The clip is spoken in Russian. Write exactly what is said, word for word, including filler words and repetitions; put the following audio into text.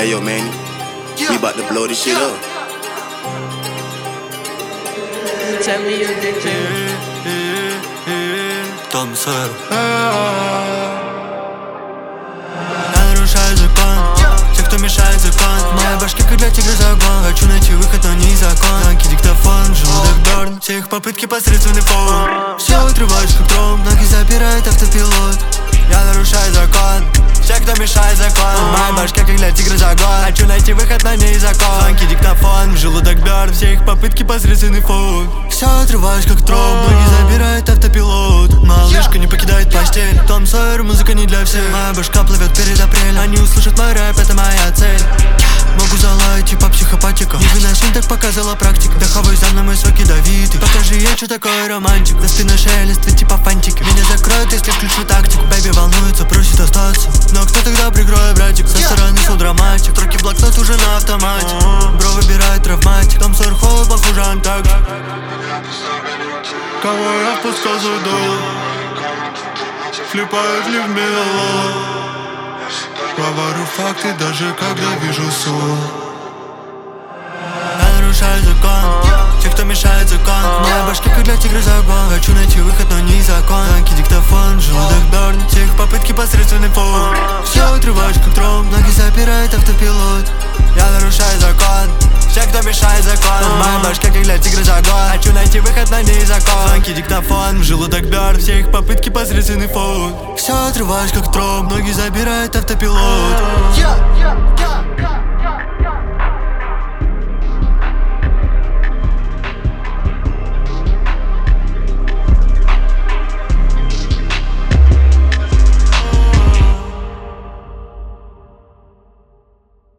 Hey yo, Manny, we about to blow this shit up. Tell me you did too. Том Сойер. Я нарушаю закон, те, кто мешает закон. В моей башке, как для тигра загон. Хочу найти выход, но не закон. Танки, диктофон, желудок Берн. Все их попытки посредственный фон. Все отрываюсь, как тром, ноги забирает автопилот. Я нарушаю закон, те, кто мешает закон. В моей башке, как для тигра загон. Хочу найти выход, но не закон. Танки, диктофон, желудок Берн. Все их попытки посредственный фон. Все отрываюсь, как тром, ноги забирает автопилот. Малышка не покидает постель. Том Сойер, музыка не для всех. Моя башка плывет перед апрелем. Они услышат мой рэп, это моя цель. Могу залаять типа психопатика. Невыносим, так показала практика. Доховой за мной мой сок ядовитый. Покажи ей, что такое романтик. За спиной шелест, ты типа фантики. Меня закроют, если включу тактику. Бэби волнуется, просит остаться. Но кто тогда прикроет, братик? Со стороны сол драматик. Троки блокнот уже на автомате. Бро выбирает травматик. Том Сойер холод, похоже антак. Кого я впускал за долг? Флипают ли в мело? Говорю факты, даже когда вижу сон. Я нарушаю закон, те, кто мешает закон. В моей башке, как для тигра загон. Хочу найти выход, но не закон. Танки, диктофон, желудок Берн. Все их попытки посредственный фон. Все отрываюсь, как тром, ноги забирает автопилот. Я нарушаю закон, те, кто мешает закон. В моей башке, как для тигра загон. Хочу найти выход, но не закон. Танки, диктофон, желудок Берн. Все их попытки посредственный фон. Все отрываюсь, как тром, ноги забирает автопилот. Yeah, yeah, yeah.